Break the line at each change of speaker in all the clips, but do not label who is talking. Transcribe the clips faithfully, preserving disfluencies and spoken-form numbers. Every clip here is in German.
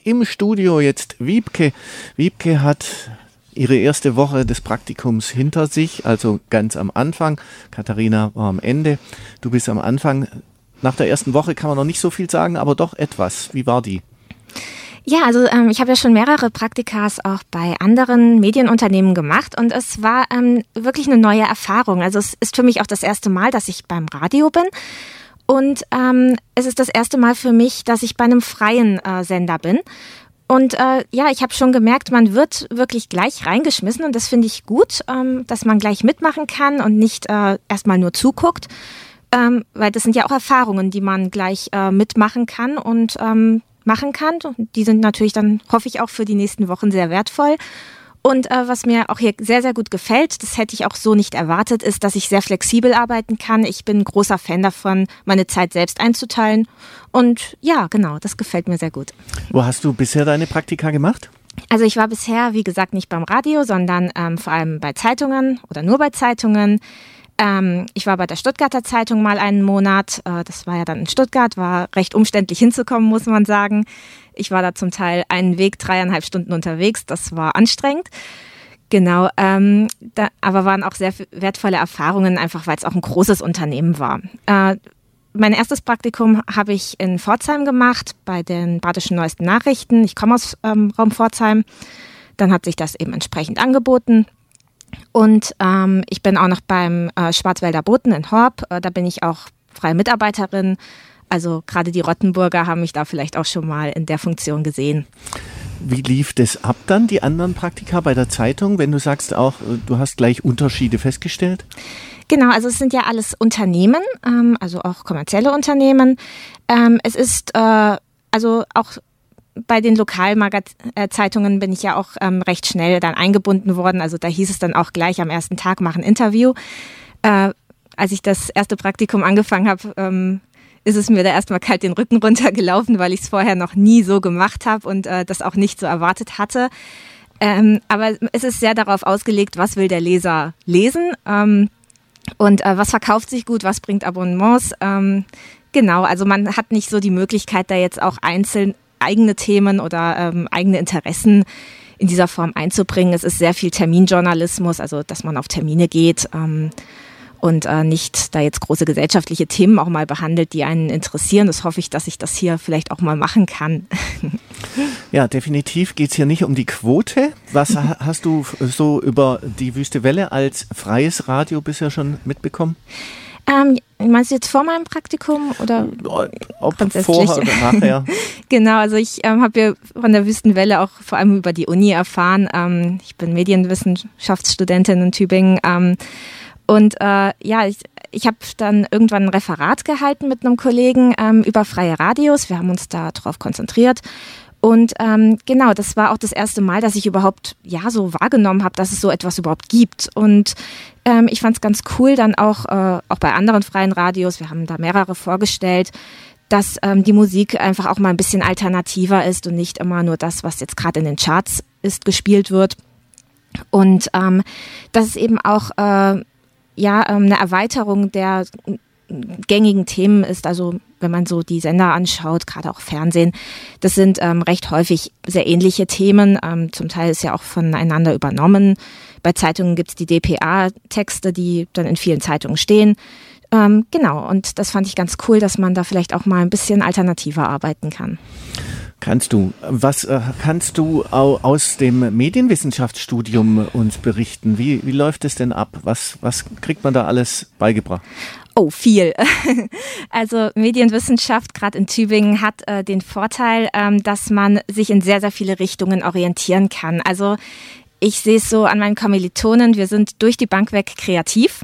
im Studio jetzt Wiebke. Wiebke hat ihre erste Woche des Praktikums hinter sich, also ganz am Anfang. Katharina war am Ende. Du bist am Anfang. Nach der ersten Woche kann man noch nicht so viel sagen, aber doch etwas. Wie war die?
Ja, also ähm, ich habe ja schon mehrere Praktikas auch bei anderen Medienunternehmen gemacht und es war ähm, wirklich eine neue Erfahrung. Also es ist für mich auch das erste Mal, dass ich beim Radio bin und ähm, es ist das erste Mal für mich, dass ich bei einem freien äh, Sender bin. Und äh, ja, ich habe schon gemerkt, man wird wirklich gleich reingeschmissen und das finde ich gut, ähm, dass man gleich mitmachen kann und nicht äh, erstmal nur zuguckt, ähm, weil das sind ja auch Erfahrungen, die man gleich äh, mitmachen kann und ähm, machen kann. Und die sind natürlich dann, hoffe ich, auch für die nächsten Wochen sehr wertvoll. Und äh, was mir auch hier sehr, sehr gut gefällt, das hätte ich auch so nicht erwartet, ist, dass ich sehr flexibel arbeiten kann. Ich bin ein großer Fan davon, meine Zeit selbst einzuteilen. Und ja, genau, das gefällt mir sehr gut.
Wo hast du bisher deine Praktika gemacht?
Also ich war bisher, wie gesagt, nicht beim Radio, sondern ähm, vor allem bei Zeitungen oder nur bei Zeitungen. Ähm, ich war bei der Stuttgarter Zeitung mal einen Monat. Äh, das war ja dann in Stuttgart, war recht umständlich hinzukommen, muss man sagen. Ich war da zum Teil einen Weg, dreieinhalb Stunden unterwegs. Das war anstrengend. Genau, ähm, da, aber waren auch sehr wertvolle Erfahrungen, einfach weil es auch ein großes Unternehmen war. Äh, mein erstes Praktikum habe ich in Pforzheim gemacht, bei den Badischen Neuesten Nachrichten. Ich komme aus ähm, Raum Pforzheim. Dann hat sich das eben entsprechend angeboten. Und ähm, ich bin auch noch beim äh, Schwarzwälder Boten in Horb. Äh, da bin ich auch freie Mitarbeiterin. Also gerade die Rottenburger haben mich da vielleicht auch schon mal in der Funktion gesehen.
Wie lief das ab dann, die anderen Praktika bei der Zeitung, wenn du sagst auch, du hast gleich Unterschiede festgestellt?
Genau, also es sind ja alles Unternehmen, ähm, also auch kommerzielle Unternehmen. Ähm, es ist äh, also auch bei den Lokalzeitungen bin ich ja auch ähm, recht schnell dann eingebunden worden. Also da hieß es dann auch gleich am ersten Tag, mach ein Interview. Äh, als ich das erste Praktikum angefangen habe, ähm, ist es mir da erstmal kalt den Rücken runtergelaufen, weil ich es vorher noch nie so gemacht habe und äh, das auch nicht so erwartet hatte. Ähm, aber es ist sehr darauf ausgelegt, was will der Leser lesen ähm, und äh, was verkauft sich gut, was bringt Abonnements. Ähm, genau, also man hat nicht so die Möglichkeit, da jetzt auch einzeln eigene Themen oder ähm, eigene Interessen in dieser Form einzubringen. Es ist sehr viel Terminjournalismus, also dass man auf Termine geht ähm, und äh, nicht da jetzt große gesellschaftliche Themen auch mal behandelt, die einen interessieren. Das hoffe ich, dass ich das hier vielleicht auch mal machen kann.
Ja, definitiv geht es hier nicht um die Quote. Was hast du so über die Wüste Welle als freies Radio bisher schon mitbekommen?
Ähm, meinst du jetzt vor meinem Praktikum oder
ob vorher oder nachher?
Genau, also ich ähm, habe ja von der Wüstenwelle auch vor allem über die Uni erfahren. Ähm, ich bin Medienwissenschaftsstudentin in Tübingen ähm, und äh, ja, ich, ich habe dann irgendwann ein Referat gehalten mit einem Kollegen ähm, über freie Radios. Wir haben uns da drauf konzentriert. Und ähm, genau, das war auch das erste Mal, dass ich überhaupt ja so wahrgenommen habe, dass es so etwas überhaupt gibt. Und ähm, ich fand es ganz cool, dann auch, äh, auch bei anderen freien Radios, wir haben da mehrere vorgestellt, dass ähm, die Musik einfach auch mal ein bisschen alternativer ist und nicht immer nur das, was jetzt gerade in den Charts ist, gespielt wird. Und ähm, dass es eben auch äh, ja ähm, eine Erweiterung der gängigen Themen ist, also wenn man so die Sender anschaut, gerade auch Fernsehen, das sind ähm, recht häufig sehr ähnliche Themen, ähm, zum Teil ist ja auch voneinander übernommen. Bei Zeitungen gibt es die D P A-Texte, die dann in vielen Zeitungen stehen. Ähm, genau, und das fand ich ganz cool, dass man da vielleicht auch mal ein bisschen alternativer arbeiten kann.
Kannst du. Was äh, kannst du au, aus dem Medienwissenschaftsstudium uns berichten? Wie, wie läuft es denn ab? Was, was kriegt man da alles beigebracht?
Oh, viel. Also Medienwissenschaft, gerade in Tübingen, hat äh, den Vorteil, ähm, dass man sich in sehr, sehr viele Richtungen orientieren kann. Also ich sehe es so an meinen Kommilitonen, wir sind durch die Bank weg kreativ,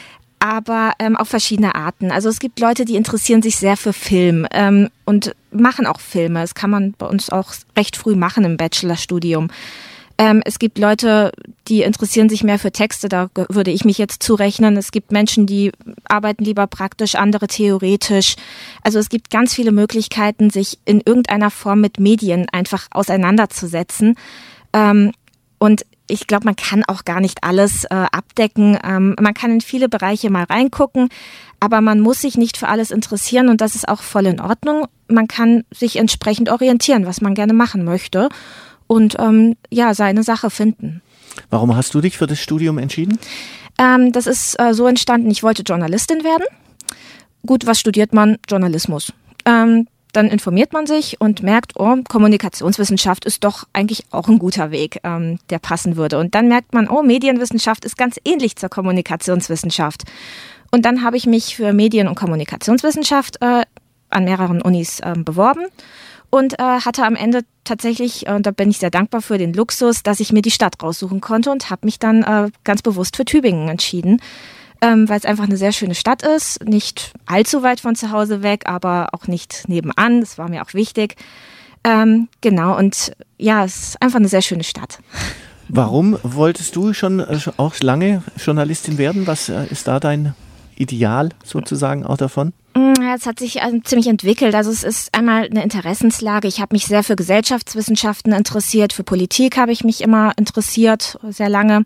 aber ähm, auf verschiedene Arten. Also es gibt Leute, die interessieren sich sehr für Film ähm, und machen auch Filme. Das kann man bei uns auch recht früh machen im Bachelorstudium. Ähm, es gibt Leute, die interessieren sich mehr für Texte, da würde ich mich jetzt zurechnen. Es gibt Menschen, die arbeiten lieber praktisch, andere theoretisch. Also es gibt ganz viele Möglichkeiten, sich in irgendeiner Form mit Medien einfach auseinanderzusetzen. Ähm, und ich glaube, man kann auch gar nicht alles äh, abdecken. Ähm, man kann in viele Bereiche mal reingucken, aber man muss sich nicht für alles interessieren und das ist auch voll in Ordnung. Man kann sich entsprechend orientieren, was man gerne machen möchte und ähm, ja, seine Sache finden.
Warum hast du dich für das Studium entschieden?
Ähm, das ist äh, so entstanden, ich wollte Journalistin werden. Gut, was studiert man? Journalismus. Ähm, Dann informiert man sich und merkt, oh, Kommunikationswissenschaft ist doch eigentlich auch ein guter Weg, ähm, der passen würde. Und dann merkt man, oh, Medienwissenschaft ist ganz ähnlich zur Kommunikationswissenschaft. Und dann habe ich mich für Medien- und Kommunikationswissenschaft äh, an mehreren Unis äh, beworben und äh, hatte am Ende tatsächlich, und äh, da bin ich sehr dankbar für, den Luxus, dass ich mir die Stadt raussuchen konnte und habe mich dann äh, ganz bewusst für Tübingen entschieden. Ähm, weil es einfach eine sehr schöne Stadt ist, nicht allzu weit von zu Hause weg, aber auch nicht nebenan, das war mir auch wichtig. Ähm, genau, und ja, es ist einfach eine sehr schöne Stadt.
Warum wolltest du schon äh, auch lange Journalistin werden? Was äh, ist da dein Ideal sozusagen auch davon?
Ja, es hat sich also ziemlich entwickelt. Also es ist einmal eine Interessenslage. Ich habe mich sehr für Gesellschaftswissenschaften interessiert, für Politik habe ich mich immer interessiert, sehr lange.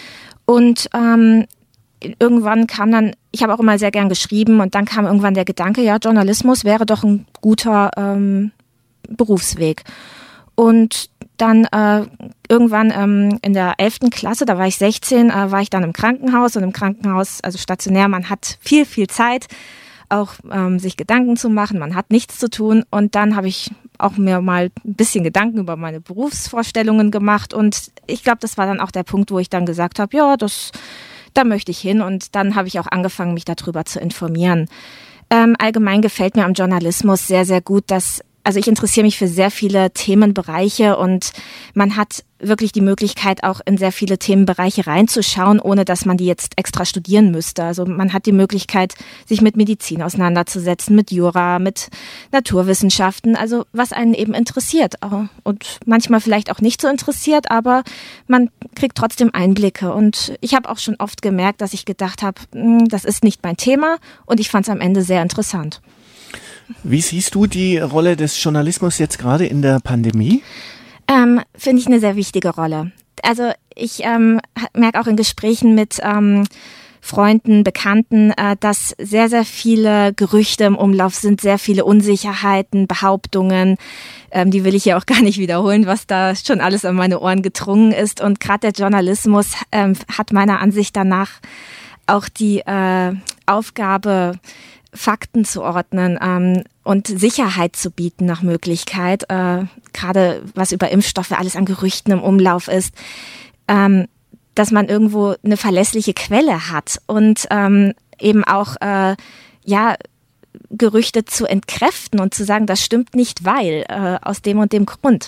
Und ähm, irgendwann kam dann, ich habe auch immer sehr gern geschrieben und dann kam irgendwann der Gedanke, ja, Journalismus wäre doch ein guter ähm, Berufsweg. Und dann äh, irgendwann ähm, in der elften Klasse, da war ich sechzehn, äh, war ich dann im Krankenhaus und im Krankenhaus, also stationär, man hat viel, viel Zeit, auch ähm, sich Gedanken zu machen, man hat nichts zu tun und dann habe ich auch mir mal ein bisschen Gedanken über meine Berufsvorstellungen gemacht und ich glaube, das war dann auch der Punkt, wo ich dann gesagt habe, ja, das da möchte ich hin und dann habe ich auch angefangen, mich darüber zu informieren. Ähm, allgemein gefällt mir am Journalismus sehr, sehr gut, dass, also ich interessiere mich für sehr viele Themenbereiche und man hat wirklich die Möglichkeit, auch in sehr viele Themenbereiche reinzuschauen, ohne dass man die jetzt extra studieren müsste. Also man hat die Möglichkeit, sich mit Medizin auseinanderzusetzen, mit Jura, mit Naturwissenschaften, also was einen eben interessiert und manchmal vielleicht auch nicht so interessiert, aber man kriegt trotzdem Einblicke und ich habe auch schon oft gemerkt, dass ich gedacht habe, das ist nicht mein Thema und ich fand es am Ende sehr interessant.
Wie siehst du die Rolle des Journalismus jetzt gerade in der Pandemie?
Ähm, finde ich eine sehr wichtige Rolle. Also ich ähm, merke auch in Gesprächen mit ähm, Freunden, Bekannten, äh, dass sehr, sehr viele Gerüchte im Umlauf sind, sehr viele Unsicherheiten, Behauptungen. Ähm, die will ich ja auch gar nicht wiederholen, was da schon alles an meine Ohren gedrungen ist. Und gerade der Journalismus ähm, hat meiner Ansicht danach auch die äh, Aufgabe, Fakten zu ordnen ähm, und Sicherheit zu bieten nach Möglichkeit, äh, gerade was über Impfstoffe alles an Gerüchten im Umlauf ist, ähm, dass man irgendwo eine verlässliche Quelle hat und ähm, eben auch äh, ja Gerüchte zu entkräften und zu sagen, das stimmt nicht, weil äh, aus dem und dem Grund.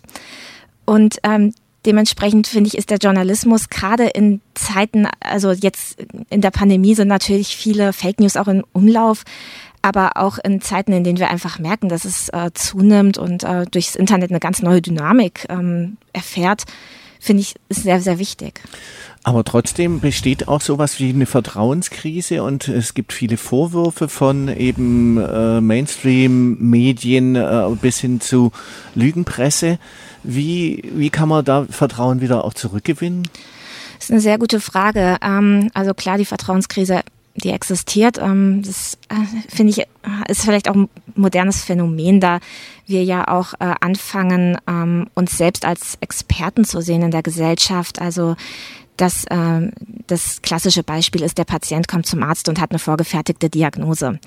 Und ähm, dementsprechend finde ich, ist der Journalismus gerade in Zeiten, also jetzt in der Pandemie sind natürlich viele Fake News auch im Umlauf, aber auch in Zeiten, in denen wir einfach merken, dass es äh, zunimmt und äh, durchs Internet eine ganz neue Dynamik ähm, erfährt, finde ich, ist sehr, sehr wichtig.
Aber trotzdem besteht auch sowas wie eine Vertrauenskrise und es gibt viele Vorwürfe von eben äh, Mainstream-Medien äh, bis hin zu Lügenpresse. Wie, wie kann man da Vertrauen wieder auch zurückgewinnen?
Das ist eine sehr gute Frage. Ähm, also klar, die Vertrauenskrise, die existiert. Ähm, das äh, finde ich, ist vielleicht auch ein modernes Phänomen, da wir ja auch äh, anfangen, ähm, uns selbst als Experten zu sehen in der Gesellschaft. Also das, äh, das klassische Beispiel ist, der Patient kommt zum Arzt und hat eine vorgefertigte Diagnose.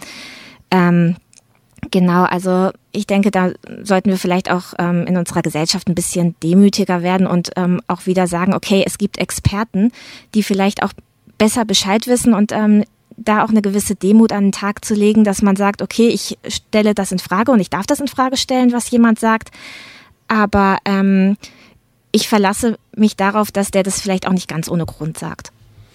Ähm, Genau, also ich denke, da sollten wir vielleicht auch ähm, in unserer Gesellschaft ein bisschen demütiger werden und ähm, auch wieder sagen, okay, es gibt Experten, die vielleicht auch besser Bescheid wissen und ähm, da auch eine gewisse Demut an den Tag zu legen, dass man sagt, okay, ich stelle das in Frage und ich darf das in Frage stellen, was jemand sagt, aber ähm, ich verlasse mich darauf, dass der das vielleicht auch nicht ganz ohne Grund sagt.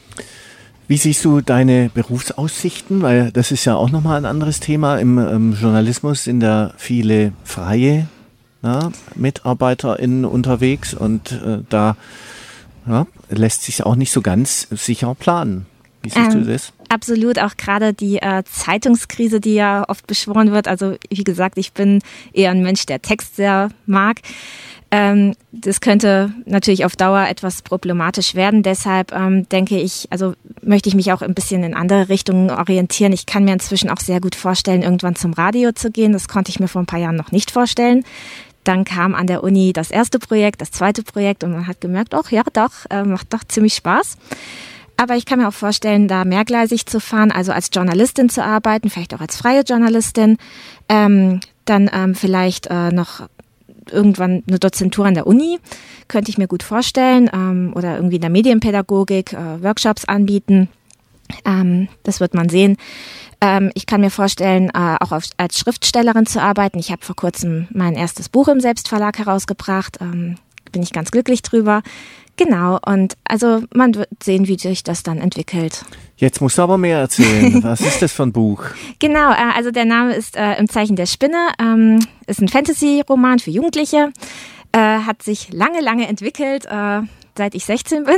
Wie siehst du deine Berufsaussichten? Weil das ist ja auch nochmal ein anderes Thema. Im, im Journalismus sind da viele freie ja, MitarbeiterInnen unterwegs und äh, da ja, lässt sich auch nicht so ganz sicher planen. Wie siehst ähm, du das?
Absolut, auch gerade die äh, Zeitungskrise, die ja oft beschworen wird. Also wie gesagt, ich bin eher ein Mensch, der Text sehr mag. Ähm, das könnte natürlich auf Dauer etwas problematisch werden. Deshalb ähm, denke ich, also möchte ich mich auch ein bisschen in andere Richtungen orientieren. Ich kann mir inzwischen auch sehr gut vorstellen, irgendwann zum Radio zu gehen. Das konnte ich mir vor ein paar Jahren noch nicht vorstellen. Dann kam an der Uni das erste Projekt, das zweite Projekt und man hat gemerkt, ach ja, doch, äh, macht doch ziemlich Spaß. Aber ich kann mir auch vorstellen, da mehrgleisig zu fahren, also als Journalistin zu arbeiten, vielleicht auch als freie Journalistin, ähm, dann ähm, vielleicht äh, noch irgendwann eine Dozentur an der Uni, könnte ich mir gut vorstellen, ähm, oder irgendwie in der Medienpädagogik äh, Workshops anbieten. Ähm, das wird man sehen. Ähm, ich kann mir vorstellen, äh, auch auf, als Schriftstellerin zu arbeiten. Ich habe vor kurzem mein erstes Buch im Selbstverlag herausgebracht. Ähm, bin ich ganz glücklich drüber. Genau, und also man wird sehen, wie sich das dann entwickelt.
Jetzt musst du aber mehr erzählen. Was ist das für ein Buch?
Genau, äh, also der Name ist äh, Im Zeichen der Spinne, ähm, ist ein Fantasy-Roman für Jugendliche, äh, hat sich lange, lange entwickelt, äh, seit ich sechzehn bin,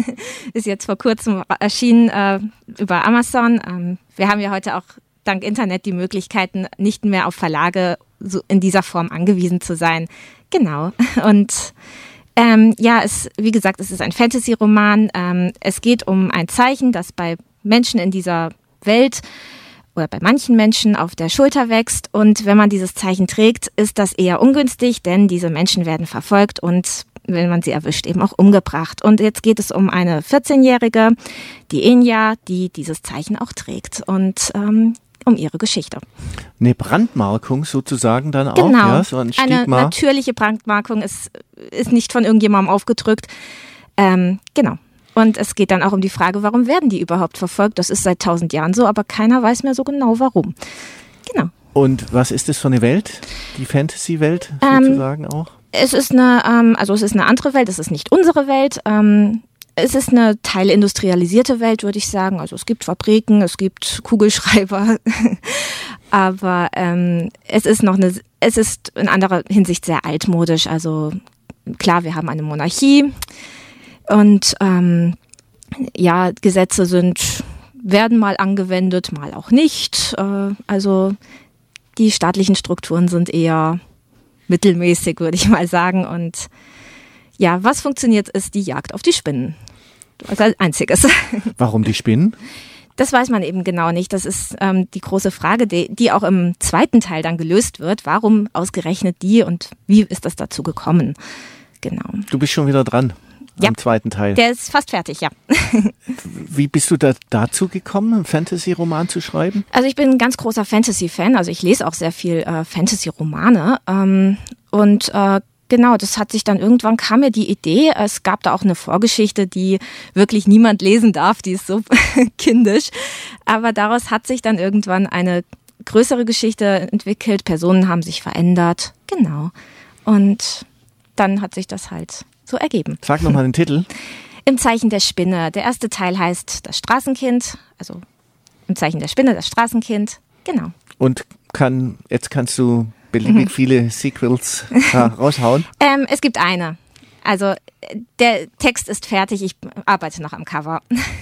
ist jetzt vor kurzem erschienen äh, über Amazon. Ähm, wir haben ja heute auch dank Internet die Möglichkeiten, nicht mehr auf Verlage so in dieser Form angewiesen zu sein. Genau, und Ähm, ja, es, wie gesagt, es ist ein Fantasy-Roman. Ähm, es geht um ein Zeichen, das bei Menschen in dieser Welt oder bei manchen Menschen auf der Schulter wächst. Und wenn man dieses Zeichen trägt, ist das eher ungünstig, denn diese Menschen werden verfolgt und, wenn man sie erwischt, eben auch umgebracht. Und jetzt geht es um eine vierzehnjährige, die Enya, die dieses Zeichen auch trägt. Und ähm, um ihre Geschichte.
Eine Brandmarkung sozusagen dann auch?
Genau,
Ja, so ein Stigma.
Eine natürliche Brandmarkung ist, ist nicht von irgendjemandem aufgedrückt. Ähm, genau. Und es geht dann auch um die Frage, warum werden die überhaupt verfolgt? Das ist seit tausend Jahren so, aber keiner weiß mehr so genau, warum. Genau.
Und was ist das für eine Welt? Die Fantasy-Welt sozusagen ähm, auch?
Es ist eine, ähm, also es ist eine andere Welt, es ist nicht unsere Welt. Ähm, Es ist eine teilindustrialisierte Welt, würde ich sagen. Also es gibt Fabriken, es gibt Kugelschreiber, aber ähm, es ist noch eine, es ist in anderer Hinsicht sehr altmodisch. Also klar, wir haben eine Monarchie und ähm, ja, Gesetze sind werden mal angewendet, mal auch nicht. Äh, also die staatlichen Strukturen sind eher mittelmäßig, würde ich mal sagen. Und ja, was funktioniert, ist die Jagd auf die Spinnen. Als einziges.
Warum die Spinnen?
Das weiß man eben genau nicht. Das ist ähm, die große Frage, die, die auch im zweiten Teil dann gelöst wird. Warum ausgerechnet die und wie ist das dazu gekommen? Genau.
Du bist schon wieder dran
ja.
am zweiten Teil.
Der ist fast fertig, ja.
Wie bist du da dazu gekommen, einen Fantasy-Roman zu schreiben?
Also ich bin ein ganz großer Fantasy-Fan. Also ich lese auch sehr viel äh, Fantasy-Romane ähm, und äh, Genau, das hat sich dann irgendwann, kam mir die Idee, es gab da auch eine Vorgeschichte, die wirklich niemand lesen darf, die ist so kindisch, aber daraus hat sich dann irgendwann eine größere Geschichte entwickelt, Personen haben sich verändert, genau, und dann hat sich das halt so ergeben.
Sag nochmal den Titel.
Im Zeichen der Spinne, der erste Teil heißt Das Straßenkind, also Im Zeichen der Spinne, das Straßenkind, genau.
Und kann, jetzt kannst du beliebig viele Sequels ja, raushauen?
Ähm, es gibt eine. Also der Text ist fertig, ich arbeite noch am Cover.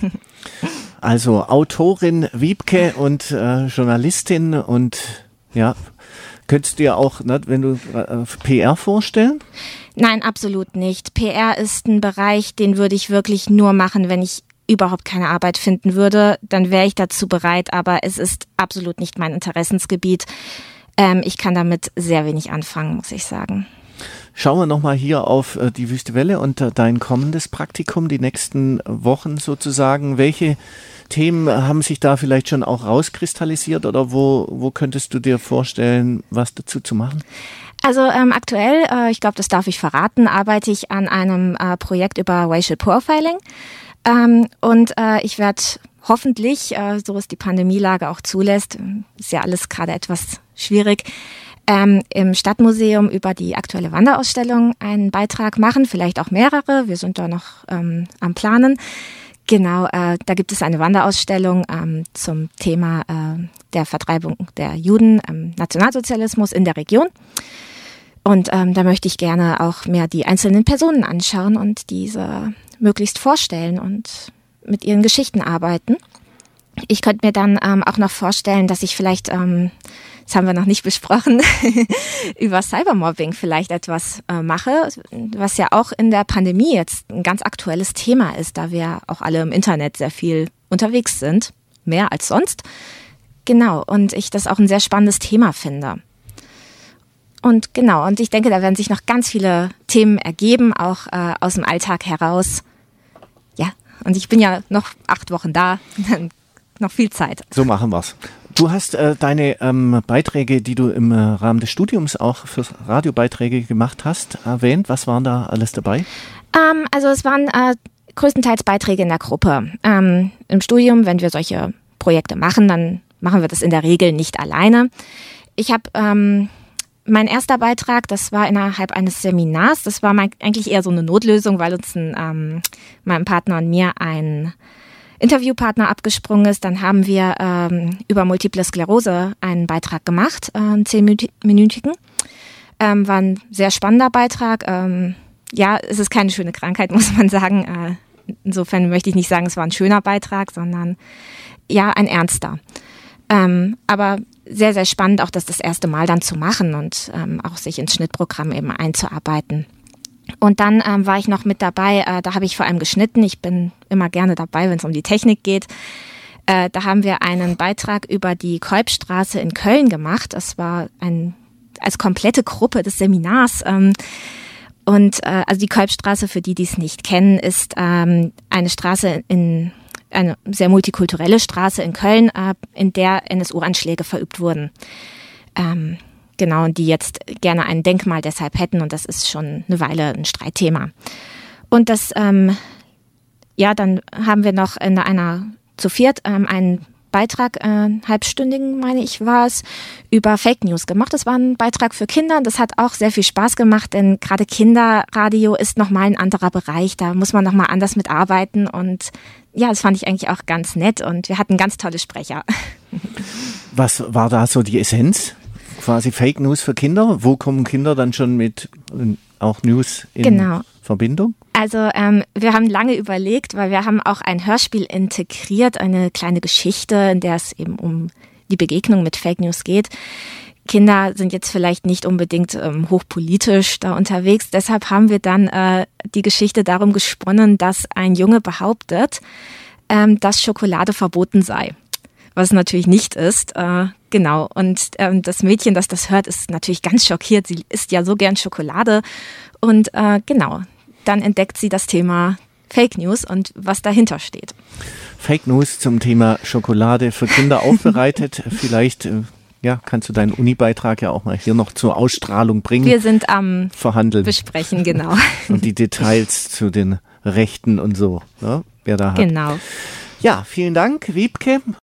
Also Autorin Wiebke und äh, Journalistin und ja, könntest du dir auch, ne, wenn du äh, P R vorstellen?
Nein, absolut nicht. P R ist ein Bereich, den würde ich wirklich nur machen, wenn ich überhaupt keine Arbeit finden würde. Dann wäre ich dazu bereit, aber es ist absolut nicht mein Interessensgebiet. Ähm, ich kann damit sehr wenig anfangen, muss ich sagen.
Schauen wir nochmal hier auf äh, die Wüste Welle und äh, dein kommendes Praktikum, die nächsten Wochen sozusagen. Welche Themen haben sich da vielleicht schon auch rauskristallisiert oder wo, wo könntest du dir vorstellen, was dazu zu machen?
Also ähm, aktuell, äh, ich glaube, das darf ich verraten, arbeite ich an einem äh, Projekt über Racial Profiling. Ähm, und äh, ich werde hoffentlich, äh, so es die Pandemielage auch zulässt, ist ja alles gerade etwas schwierig, ähm, im Stadtmuseum über die aktuelle Wanderausstellung einen Beitrag machen, vielleicht auch mehrere, wir sind da noch ähm, am Planen. Genau, äh, da gibt es eine Wanderausstellung ähm, zum Thema äh, der Vertreibung der Juden im Nationalsozialismus in der Region. Und ähm, da möchte ich gerne auch mehr die einzelnen Personen anschauen und diese möglichst vorstellen und mit ihren Geschichten arbeiten. Ich könnte mir dann ähm, auch noch vorstellen, dass ich vielleicht ähm, das haben wir noch nicht besprochen, über Cybermobbing vielleicht etwas äh, mache, was ja auch in der Pandemie jetzt ein ganz aktuelles Thema ist, da wir auch alle im Internet sehr viel unterwegs sind, mehr als sonst. Genau, und ich das auch ein sehr spannendes Thema finde. Und genau, und ich denke, da werden sich noch ganz viele Themen ergeben, auch äh, aus dem Alltag heraus. Ja, und ich bin ja noch acht Wochen da, noch viel Zeit.
So machen wir's. Du hast äh, deine ähm, Beiträge, die du im äh, Rahmen des Studiums auch für Radiobeiträge gemacht hast, erwähnt. Was waren da alles dabei?
Ähm, also es waren äh, größtenteils Beiträge in der Gruppe. Ähm, im Studium, wenn wir solche Projekte machen, dann machen wir das in der Regel nicht alleine. Ich habe ähm, mein erster Beitrag, das war innerhalb eines Seminars. Das war mein, eigentlich eher so eine Notlösung, weil uns ein, ähm, meinem Partner und mir ein Interviewpartner abgesprungen ist. Dann haben wir ähm, über Multiple Sklerose einen Beitrag gemacht, äh, einen zehnminütigen. Ähm, war ein sehr spannender Beitrag. Ähm, ja, es ist keine schöne Krankheit, muss man sagen. Äh, insofern möchte ich nicht sagen, es war ein schöner Beitrag, sondern ja, ein ernster. Ähm, aber sehr, sehr spannend, auch das das erste Mal dann zu machen und ähm, auch sich ins Schnittprogramm eben einzuarbeiten. Und dann ähm, war ich noch mit dabei, äh, da habe ich vor allem geschnitten. Ich bin immer gerne dabei, wenn es um die Technik geht. Äh, da haben wir einen Beitrag über die Kolbstraße in Köln gemacht. Das war ein als komplette Gruppe des Seminars. Ähm, und äh, also die Kolbstraße, für die, die es nicht kennen, ist ähm, eine Straße in eine sehr multikulturelle Straße in Köln, äh, in der N S U-Anschläge verübt wurden. Ähm, genau, und die jetzt gerne ein Denkmal deshalb hätten, und das ist schon eine Weile ein Streitthema. Und das, ähm, ja, dann haben wir noch in einer, zu viert, ähm, einen Beitrag, äh, halbstündigen, meine ich, war es, über Fake News gemacht. Das war ein Beitrag für Kinder. Das hat auch sehr viel Spaß gemacht, denn gerade Kinderradio ist nochmal ein anderer Bereich. Da muss man nochmal anders mitarbeiten, und ja, das fand ich eigentlich auch ganz nett, und wir hatten ganz tolle Sprecher.
Was war da so die Essenz? Quasi Fake News für Kinder? Wo kommen Kinder dann schon mit äh, auch News in genau. Verbindung?
Also ähm, wir haben lange überlegt, weil wir haben auch ein Hörspiel integriert, eine kleine Geschichte, in der es eben um die Begegnung mit Fake News geht. Kinder sind jetzt vielleicht nicht unbedingt ähm, hochpolitisch da unterwegs. Deshalb haben wir dann äh, die Geschichte darum gesponnen, dass ein Junge behauptet, ähm, dass Schokolade verboten sei. Was natürlich nicht ist. Äh, genau. Und ähm, das Mädchen, das das hört, ist natürlich ganz schockiert. Sie isst ja so gern Schokolade. Und äh, genau, dann entdeckt sie das Thema Fake News und was dahinter steht.
Fake News zum Thema Schokolade für Kinder aufbereitet. Vielleicht äh, ja, kannst du deinen Uni-Beitrag ja auch mal hier noch zur Ausstrahlung bringen.
Wir sind am
verhandeln.
Besprechen, genau.
Und die Details zu den Rechten und so, ja, wer da hat.
Genau.
Ja, vielen Dank, Wiebke.